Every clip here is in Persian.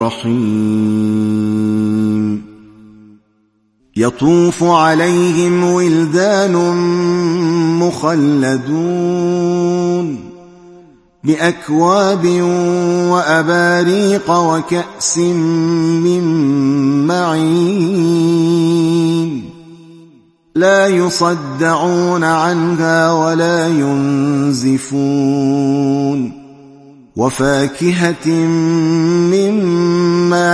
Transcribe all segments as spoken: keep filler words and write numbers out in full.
الرحيم يطوف عليهم ولدان مخلدون بأكواب وأباريق وكأس من معين لا يصدعون عنها ولا ينزفون وفاكهة مما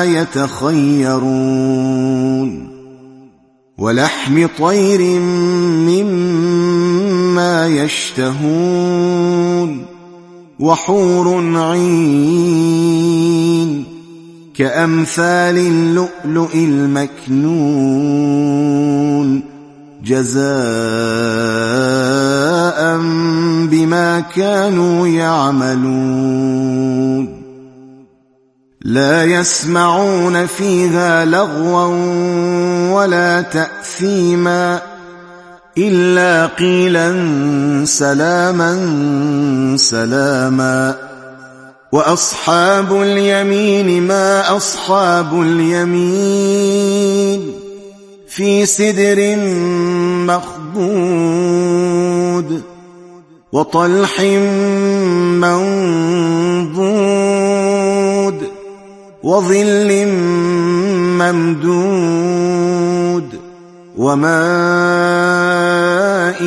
يتخيرون ولحم طير مما يشتهون وحور عين كأمثال اللؤلؤ المكنون جزاء بما كانوا يعملون لا يسمعون فيها لغوا ولا تأثيما إلا قيلا سلاما سلاما وأصحاب اليمين ما أصحاب اليمين في سدر مخضود وطلح منضود وظل ممدود وماء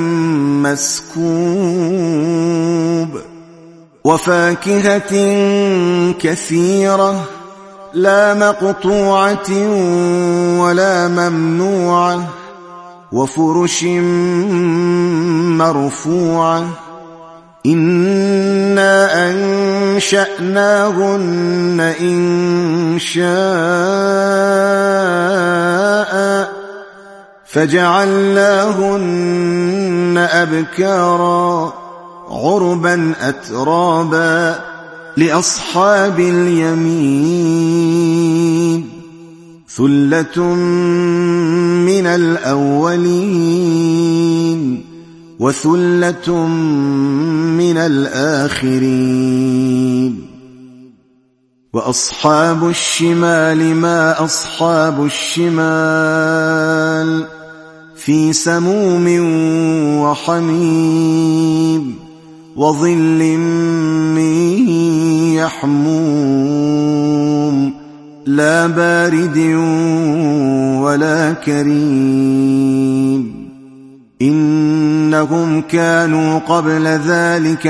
مسكوب وفاكهة كثيرة لا مقطوعة ولا ممنوعة وفرش مرفوعة إنا أنشأناهن إن شاء فجعلناهن أبكارا عربا أترابا لأصحاب اليمين ثلة من الأولين وثلة من الآخرين وأصحاب الشمال ما أصحاب الشمال في سموم وحميم وظل من يحموم لا بارد ولا كريم إنهم كانوا قبل ذلك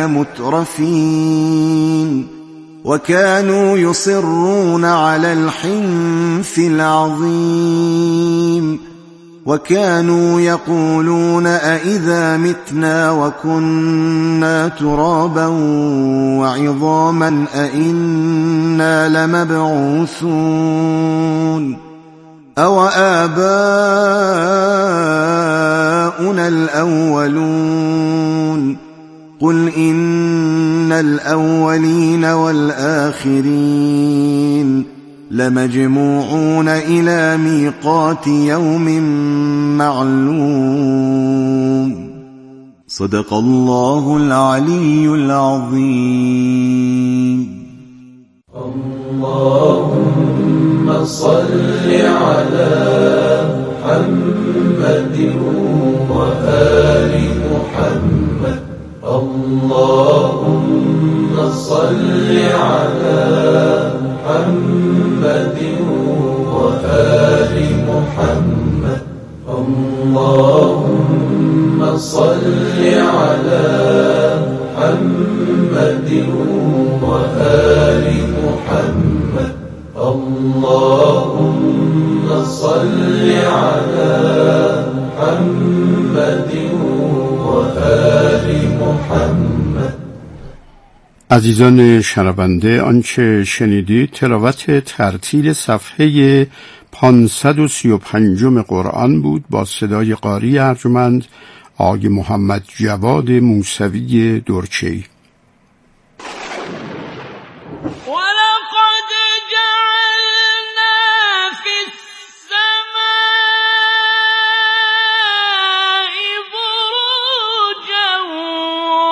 مترفين وكانوا يصرون على الحنث العظيم وكانوا يقولون أئذا متنا وكنا ترابا وعظاما أئنا لمبعوثون أو آباؤنا الأولون قل إن الأولين والآخرين لمجموعون إلى ميقات يوم معلوم صدق الله العلي العظيم. اللهم صل على محمد وآل محمد. اللهم صل على محمد وآل محمد. اللهم صل على محمد وآل محمد. اللهم صل على محمد وآل محمد. عزیزان شنونده، آنچه شنیدید تلاوت ترتیل صفحه پانصد و سی و پنج قرآن بود با صدای قاری ارجمند آقای محمد جواد موسوی درچی.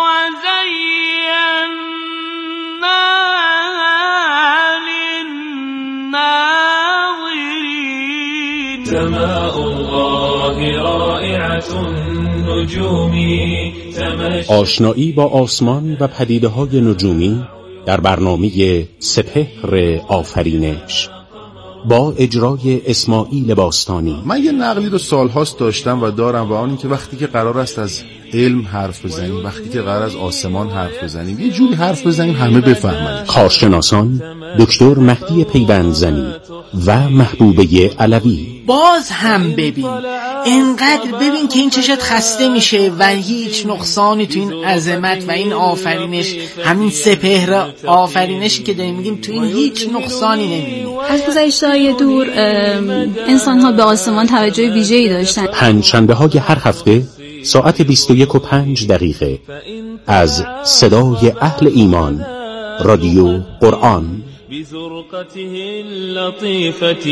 وزيناها للناس الناظرين سماء الله رائعة النجوم. آشنایی با آسمان و پدیده‌های نجومی در برنامه سپهر آفرینش با اجرای اسماعیل باستانی. من یه نقلی رو سالهاست داشتم و دارم و آن این که وقتی که قرار است از علم حرف بزنیم، وقتی که قرار از آسمان حرف بزنیم، یه جوری حرف بزنیم همه بفهمن. کارشناسان دکتر مهدی پیوندزنی و محبوبه علوی. باز هم ببین، انقدر ببین که این چشت خسته میشه و هیچ نقصانی تو این عظمت و این آفرینش، همین سپهر آفرینشی که داریم میگیم، تو این هیچ نقصانی نمیبینی. از گذشته‌های دور انسان ها به آسمان توجه ویژه‌ای داشتن. پنجشنبه های هر هفته ساعت بیست و یک و پنج دقیقه از صدای اهل ایمان، رادیو قرآن. بزرقته اللطيفة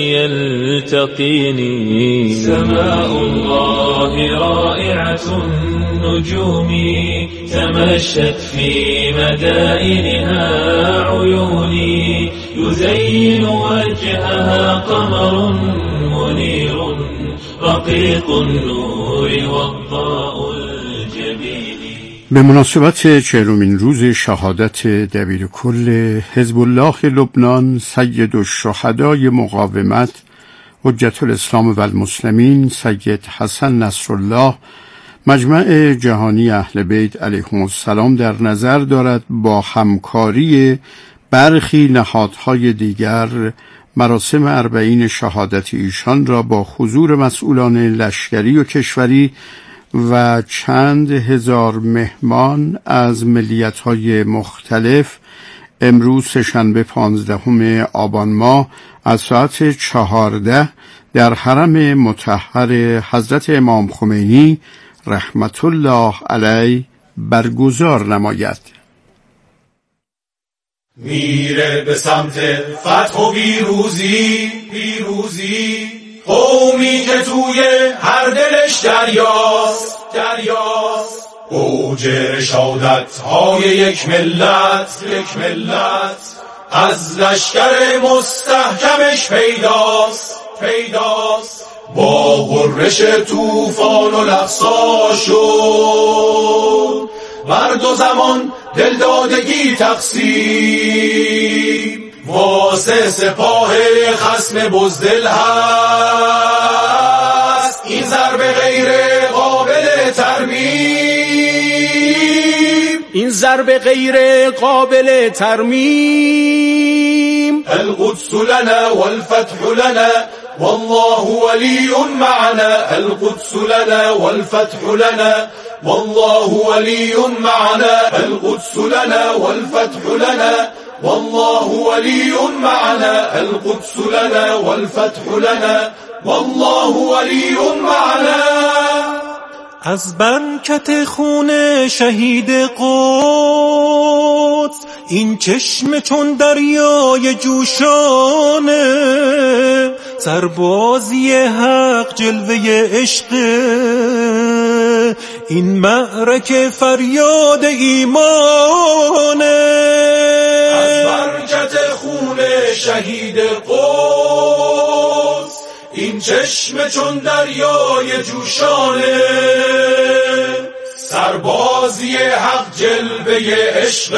يلتقيني سماء الله رائعة النجوم تمشت في مدائنها عيوني يزين وجهها قمر منير رقيق النور والضاء الجبين. به مناسبت چهلمین روز شهادت دبیر کل حزب الله لبنان سید الشهدای مقاومت حجت الاسلام و المسلمین سید حسن نصرالله، مجمع جهانی اهل بیت علیهم السلام در نظر دارد با همکاری برخی نهادهای دیگر مراسم اربعین شهادت ایشان را با حضور مسئولان لشکری و کشوری و چند هزار مهمان از ملیت‌های مختلف امروز سه‌شنبه پانزدهم آبان ماه از ساعت چهارده در حرم مطهر حضرت امام خمینی رحمت الله علیه برگزار نماید. میره به سمت فتح و پیروزی پیروزی، قومی که توی هر دلش دریاست دریاست، اوج رشادت های یک ملت یک ملت، از لشکر مستحکمش پیداست پیداست، با غرش طوفان و الاقصی شد بر دو زمان دلدادگی تقسیم، واسه سپاه خصم بزدل هست این ضربه غیر قابل ترمیم، این ضربه غیر قابل ترمیم. القدس لنا والفتح لنا والله ولی معنا، القدس لنا والفتح لنا والله ولی معنا، القدس لنا والفتح لنا والله ولی معنا، القدس لنا والفتح لنا والله ولی معنا. از بنکت خون شهید قدس این چشم چون دریای جوشانه، سربازی حق جلوه عشق این معرکه فریاد ایمانه. از برکت خون شهید قدس این چشم چون دریای جوشانه، سربازی حق جلوه عشق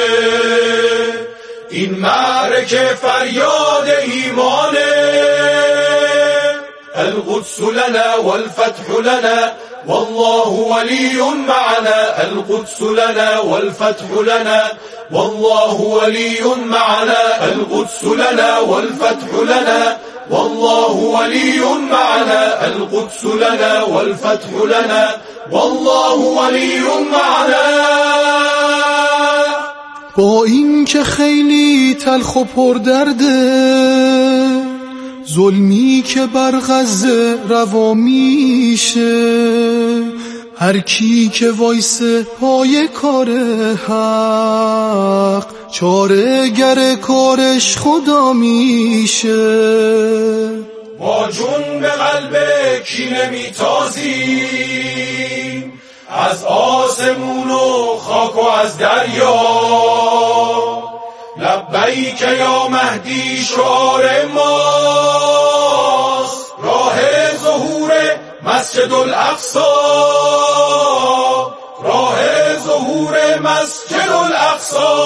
این معرکه فریاد ایمانه. القدس لنا والفتح لنا والله ولی معنا، القدس لنا والفتح لنا والله ولی معنا، القدس لنا والفتح لنا والله ولی معنا، القدس لنا والفتح لنا والله ولی معنا. با این که خیلی تلخ و پردرده، ظلمی که بر غزه روا میشه، هر کی که وایسه پای کار حق، چاره گر کارش خدا میشه. با جون به قلب کینه میتازیم، از آسمون و خاک و از دریا، لبیک یا مهدی شعار ماست، راه ظهور مسجد الاقصی، راه ظهور مسجد الاقصی،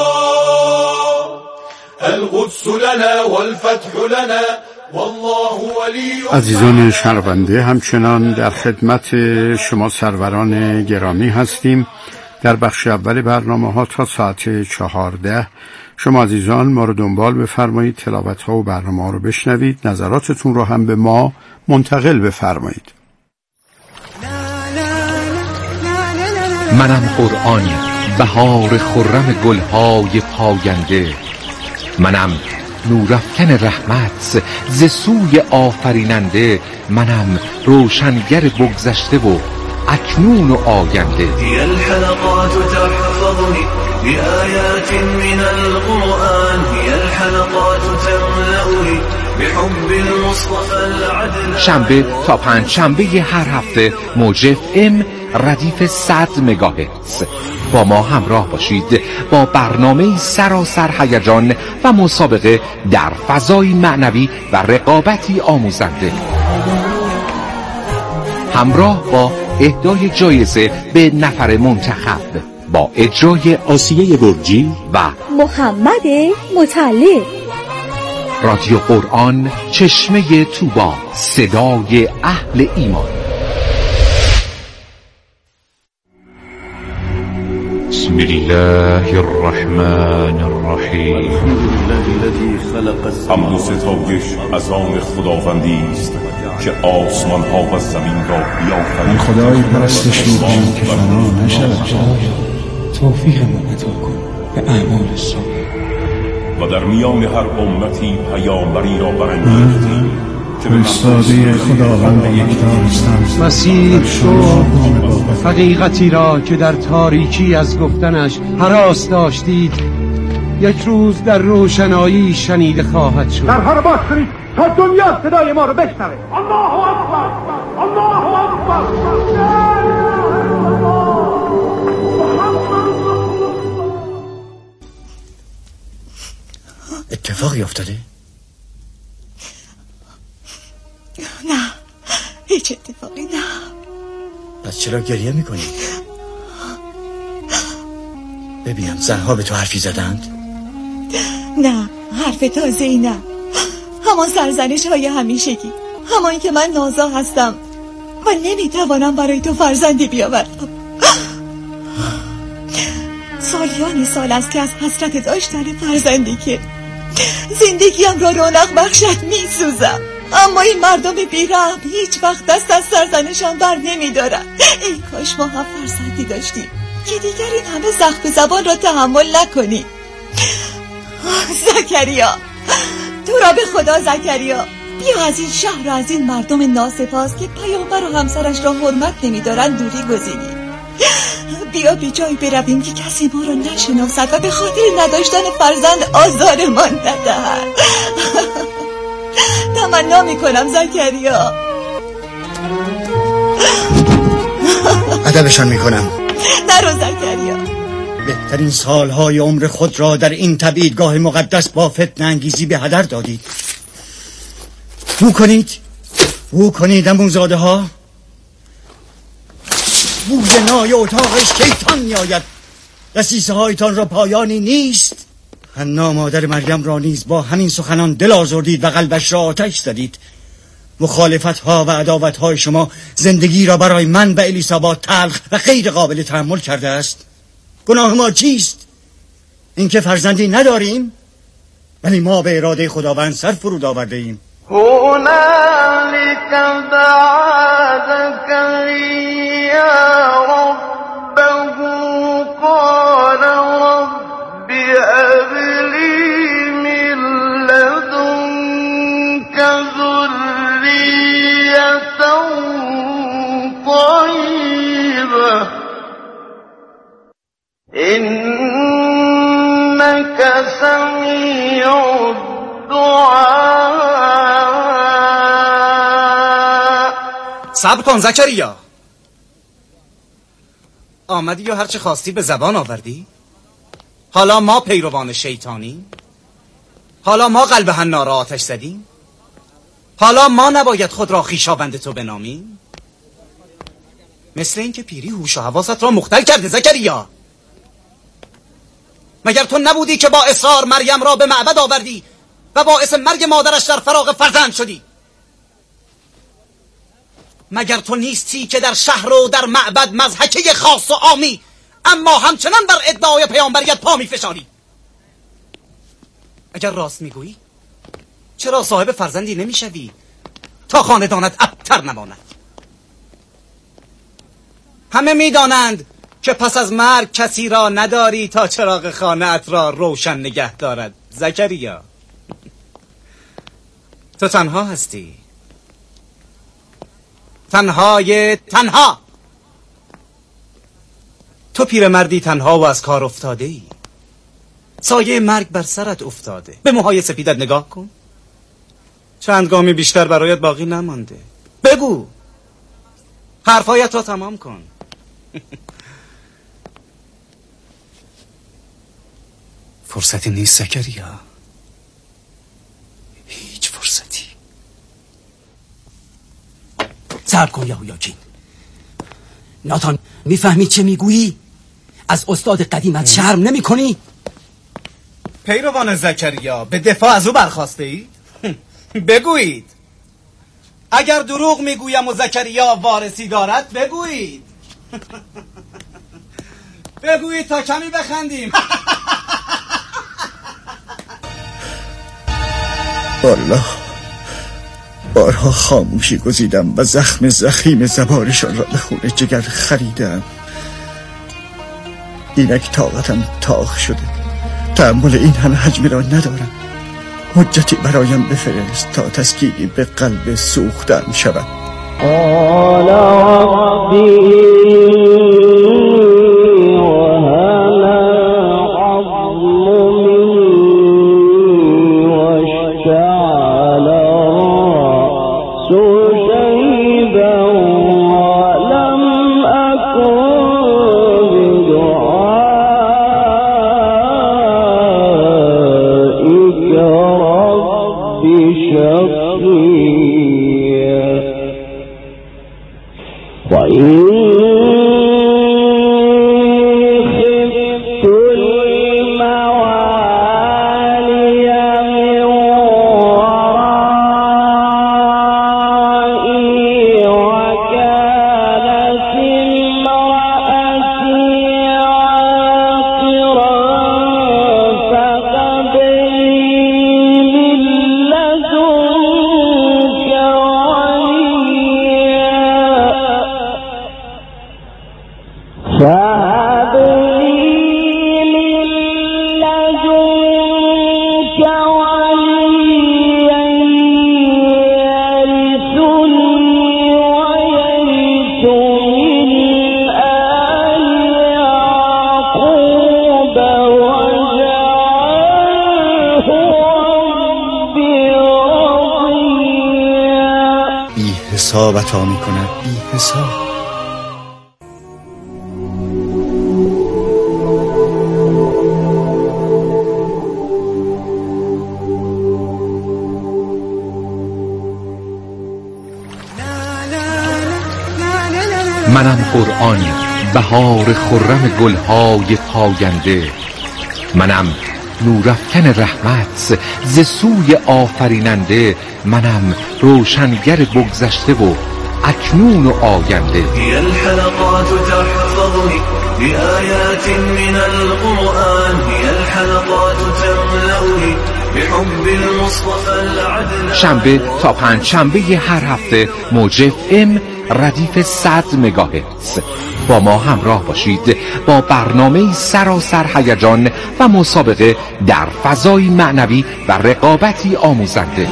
القدس لنا والفتح لنا والله ولی. عزیزان شنونده، همچنان در خدمت شما سروران گرامی هستیم در بخش اول برنامه ها تا ساعت چهارده. شما عزیزان ما رو دنبال بفرمایید، تلاوت ها و برنامه ها رو بشنوید، نظراتتون رو هم به ما منتقل بفرمایید. منم قرآن، بهار خرم گلهای پاینده، منم نورافکن رحمت ز سوی آفریننده، منم روشنگر بگذشته و اکنون و آینده. هی الحلقات تحفظنی بآیات من القرآن، هی الحلقات تملأنی بحب المصطفى العدل. شنبه تا پنج شنبه هر هفته موج اف ام ردیف صد مگاهرتز. با ما همراه باشید با برنامه سراسر هیجان و مسابقه در فضای معنوی و رقابتی آموزنده، همراه با اهدای جایزه به نفر منتخب، با اجرای آسیه برجی و محمد مطلع. رادیو قرآن، چشمه طوبا، صدای اهل ایمان. بسم الله الرحمن الرحیم. حمد و ستایش از آن خداوندی است که آسمان ها و زمین را بیافرید. خدای پرستش می‌کنم که فنا نشود. توفیقمون عطا کن به اعمال صالح. و در میان هر امتی پیامبری را برانگیختیم که به استاده خداوند یکتا هستم. مسیح شو حقیقتی را که در تاریکی از گفتنش هراس داشتید، یک روز در روشنایی شنیده خواهد شد. در هر باز کنید تا دنیا صدای ما رو بشنوه. الله اکبر، الله اکبر. اتفاقی افتاده؟ نه، هیچ اتفاقی نه. پس چرا گریه میکنی؟ ببینم زنها به تو حرفی زدند؟ نه، حرف تازه‌ای نه. همان سرزنش های همیشگی، همان که من نازا هستم و نمیتوانم برای تو فرزندی بیاورم. سالیان سال است که از حسرت داشتن فرزندی که زندگیم را رونق بخشد میسوزم، اما این مردم بیرحم هیچ وقت دست از سرزنشم بر نمیدارن. ای کاش ما هم فرزندی داشتیم که دیگر این همه زخم زبان را تحمل نکنی. زکریا، تو را به خدا زکریا، بیا از این شهر و از این مردم ناسپاس که پیامبر و همسرش را حرمت نمیدارن دوری گزینی. بیا به جایی برویم که کسی ما را نشناسد و به خاطر نداشتن فرزند آزارمان ندهد. تمنا میکنم زکریا. ادبشان میکنم. نرو زکریا. بهترین سالهای عمر خود را در این تبعیدگاه مقدس با فتنه انگیزی به هدر دادید. بو کنید، بو کنید اموزاده ها. بوی نای اتاق شیطان میآید. دسیسه هایتان را پایانی نیست. حنا مادر مریم را نیز با همین سخنان دل آزردید و قلبش را آتش زدید. مخالفت ها و عداوت های شما زندگی را برای من و الیسابات تلخ و غیر قابل تحمل کرده است. گناه ما چیست؟ اینکه فرزندی نداریم، ولی ما به اراده خداوند سر فرود آورده ایم. هنالك دعا زكريا ربه قال رب هب لي من لدنك ذرية طيبة إنك سميع الدعاء. صبر کن زکریا. آمدی یا هرچه خواستی به زبان آوردی؟ حالا ما پیروان شیطانی؟ حالا ما قلب حنا را آتش زدیم؟ حالا ما نباید خود را خویشاوند تو بنامیم؟ مثل این که پیری هوش و حواست را مختل کرده زکریا. مگر تو نبودی که با اصرار مریم را به معبد آوردی و باعث مرگ مادرش در فراق فرزند شدی؟ مگر تو نیستی که در شهر و در معبد مضحکه خاص و عامی اما همچنان بر ادعای پیامبریت پا می فشاری؟ اگر راست میگویی چرا صاحب فرزندی نمی شوی تا خاندانت ابتر نماند؟ همه می دانند که پس از مرگ کسی را نداری تا چراغ خانه‌ات را روشن نگه دارد زکریا. تو تنها هستی، تنهای تنها. تو پیرمردی تنها و از کار افتاده ای. سایه مرگ بر سرت افتاده. به موهای سپیدت نگاه کن، چند گامی بیشتر برایت باقی نمانده. بگو، حرفایت را تمام کن. فرصتی نیست زکریا، هیچ فرصتی. صبر کن یهویاکین. ناتان، میفهمی چه میگویی؟ از استاد قدیمت شرم نمی کنی؟ پیروان زکریا، به دفاع از او برخاسته ای؟ بگویید. اگر دروغ میگویم و زکریا وارثی دارد بگویید. بگویید تا کمی بخندیم. والله بارها خاموشی گزیدم و زخم زخیم زبارشان را به خون جگر خریدم. اینک طاقتم تاق شده، تحمل این همه حجمی را ندارم. حجتی برایم بفرست تا تسکینی به قلب سوختم شود. قال ربی حساب عطا می کند، بی حساب. منم قرآن، بهار خرم گلهای پاینده. منم نورافکن رحمت ز سوی آفریننده. منم روشنگر بگذشته و اکنون و آینده. هي الحلقات تحفظني بآيات من القرآن. هي الحلقات تملأني بحب المصطفى العدنان. شنبه تا پنج شنبه هر هفته موج اف ام ردیف صد مگاهرتز. با ما همراه باشید با برنامه سراسر هیجان و مسابقه در فضای معنوی و رقابتی آموزنده،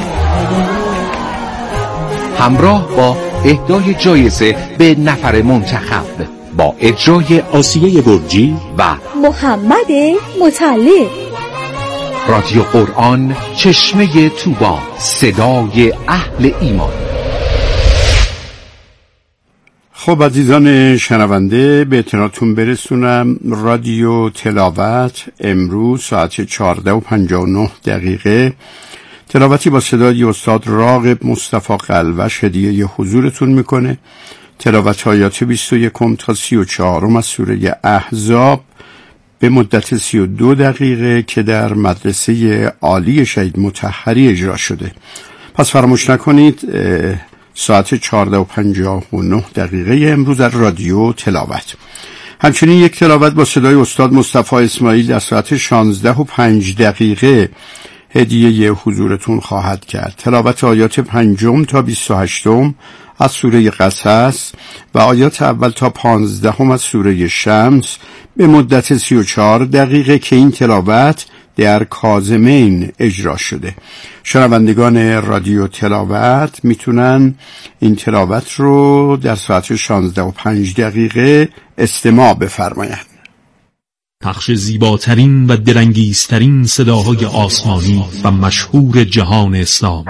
همراه با اهدای جایزه به نفر منتخب، با اجرای آسیه برجی و محمد مطلع. رادیو قرآن، چشمه طوبی، صدای اهل ایمان. خب عزیزان شنونده، به اطلاعتون برسونم رادیو تلاوت امروز ساعت چهارده و پنجاه و نه دقیقه تلاوتی با صدای استاد راغب مصطفی قلوش هدیه حضورتون میکنه. تلاوت آیات بیست و یک تا سی و چهار از سوره احزاب به مدت سی و دو دقیقه که در مدرسه عالی شهید مطهری اجرا شده. پس فراموش نکنید ساعت چهارده و پنجاه و نه دقیقه امروز در رادیو تلاوت. همچنین یک تلاوت با صدای استاد مصطفی اسماعیل در ساعت شانزده و پنج دقیقه هدیه حضورتون خواهد کرد. تلاوت آیات پنجم تا بیست و هشتم از سوره قصص و آیات اول تا پانزدهم از سوره شمس به مدت سی و چهار دقیقه که این تلاوت در کاظمین اجرا شده. شنوندگان رادیو تلاوت میتونن این تلاوت رو در ساعت شانزده و پنج دقیقه استماع بفرمایند. پخش زیباترین و دلانگیزترین صداهای آسمانی و مشهور جهان اسلام.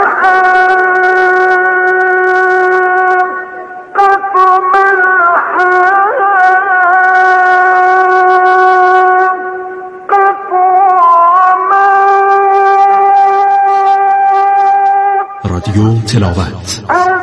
رادیو تلاوت.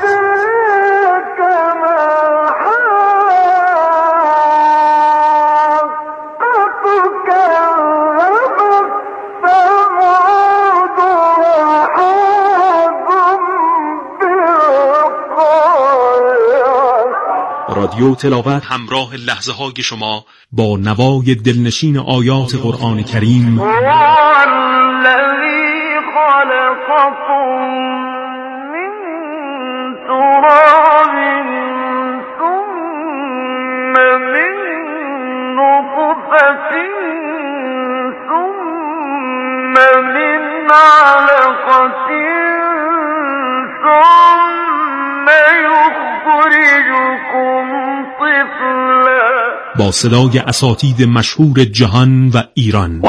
رادیو تلاوت همراه لحظه های شما با نوای دلنشین آیات قرآن کریم. با صدای اساتید مشهور جهان و ایران.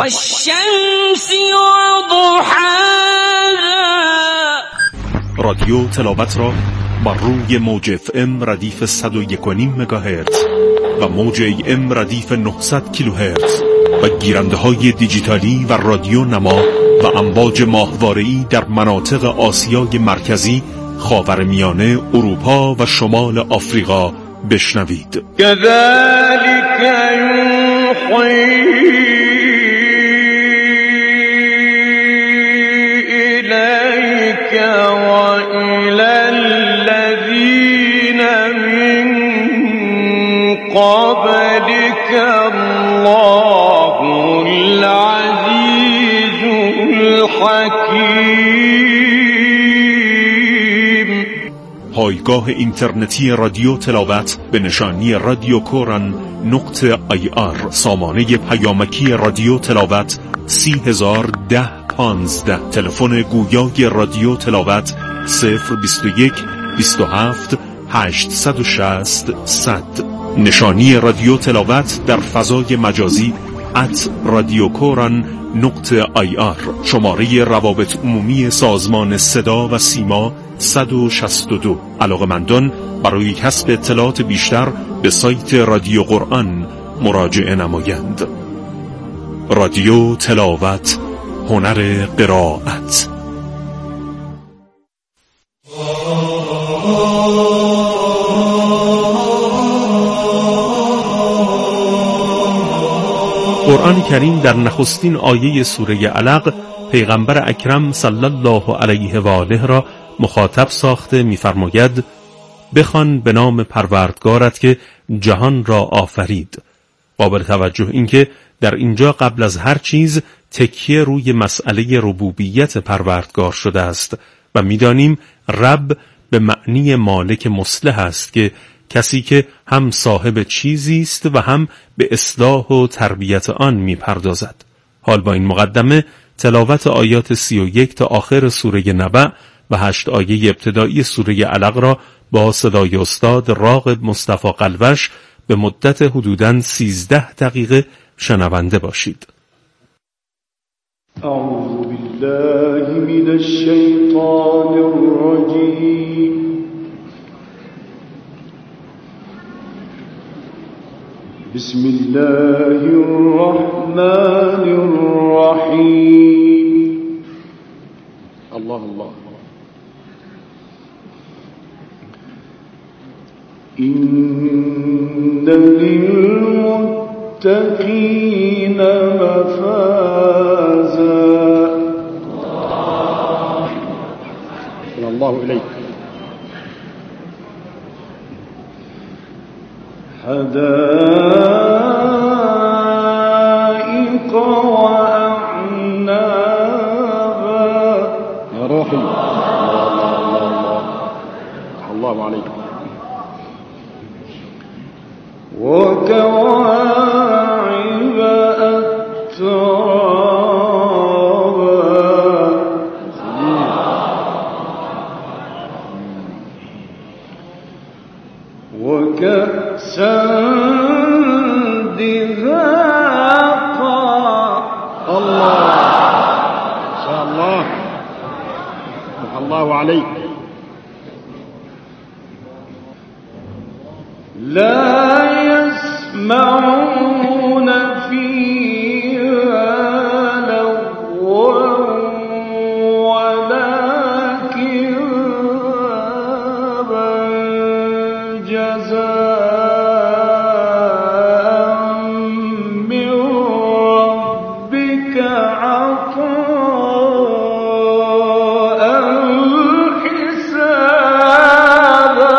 رادیو تلاوت را بر روی موج اف ام ردیف صد و یک و نیم مگاهرتز و موج ای ام ردیف نهصد کیلوهرتز و گیرنده های دیجیتالی و رادیو نما و امواج ماهواره‌ای در مناطق آسیای مرکزی، خاورمیانه، اروپا و شمال آفریقا بشنوید. كذلك يوحي إليك وإلى الذين من قبلك الله العزيز الحكيم. پایگاه اینترنتی رادیو تلاوت به نشانی رادیو کورن نقطه آی آر. سامانه پیامکی رادیو تلاوت سی هزار ده پانزده. تلفن گویای رادیو تلاوت صفر بیست و یک بیست و هفت هشتصد و شصت صد. نشانی رادیو تلاوت در فضای مجازی ات رادیو کورن نقطه آی آر. شماره روابط عمومی سازمان صدا و سیما صد و شصت و دو. علاقه‌مندان برای کسب اطلاعات بیشتر به سایت رادیو قرآن مراجعه نمایند. رادیو تلاوت، هنر قرائت. قرآن کریم در نخستین آیه سوره علق پیغمبر اکرم صلی الله علیه و آله را مخاطب ساخته می‌فرماید بخوان به نام پروردگارت که جهان را آفرید. قابل توجه این که در اینجا قبل از هر چیز تکیه روی مسئله ربوبیت پروردگار شده است و می‌دانیم رب به معنی مالک مصلح است که کسی که هم صاحب چیزی است و هم به اصلاح و تربیت آن می‌پردازد. حال با این مقدمه تلاوت آیات سی و یک تا آخر سوره نبأ و هشت آیه ابتدایی سوره علق را با صدای استاد راغب مصطفی قلوش به مدت حدوداً سیزده دقیقه شنونده باشید. اعوذ بالله من الشیطان الرجیم بسم الله الرحمن الرحيم. الله الله. إن للمتقين مفازا. الله إليك. حدائق وأعنابا. يا روحي الله الله الله الله عليك. وكواعب أترابا. وكأسا دهاقا. الله ما شاء الله. الله عليك. لا يسمعون فيها لغوا ولا كذابا جزاء من ربك عطاء حسابا.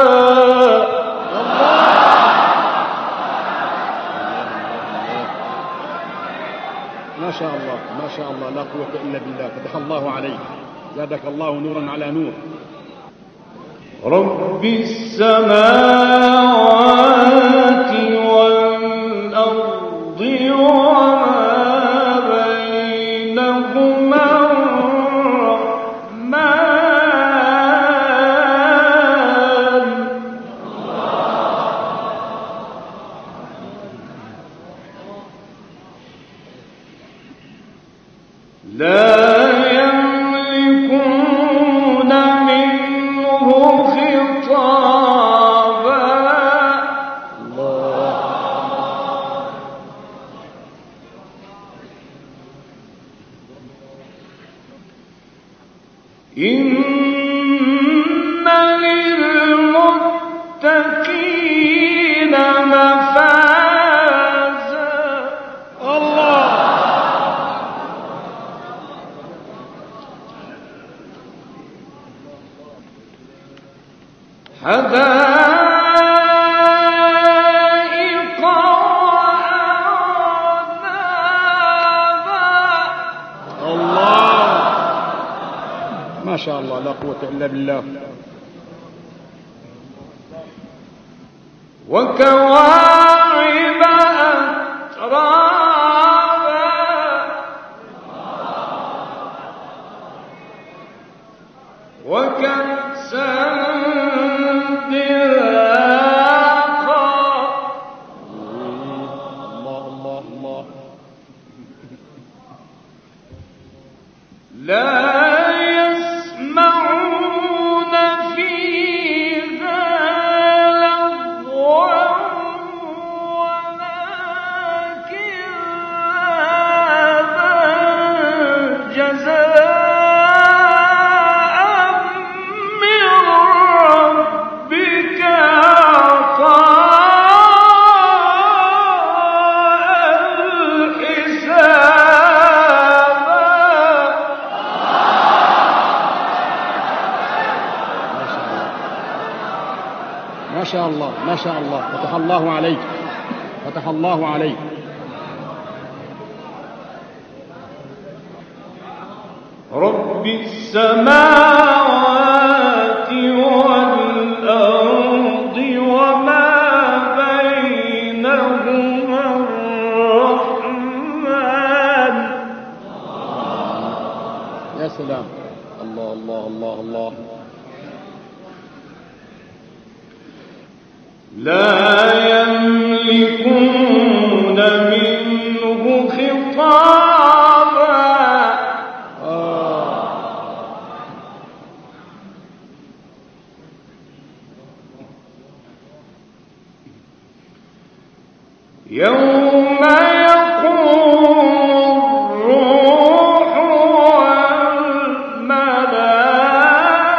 ما شاء الله ما شاء الله لا قوة إلا بالله. فتح الله عليك. زادك الله نورا على نور. رب السماوات والأرض وما بينهما الرحمن. لا يملكون منه خطابا. إن للمتقين مفازا. الله. حدائق وأعنابا. الله ما شاء الله لا قوة إلا بالله. وكواعب أترابا. وكأسا دهاقا. الله الله الله. لا يسمعون فيها لغوا ولا كذابا جزاء من ربك عطاء حسابا. ما شاء الله ما شاء الله. فتح الله عليك. فتح الله عليك. رب السماوات والأرض وما بينهما الرحمن. يا سلام. الله الله الله الله. لا يملكون منه خطابا. يوم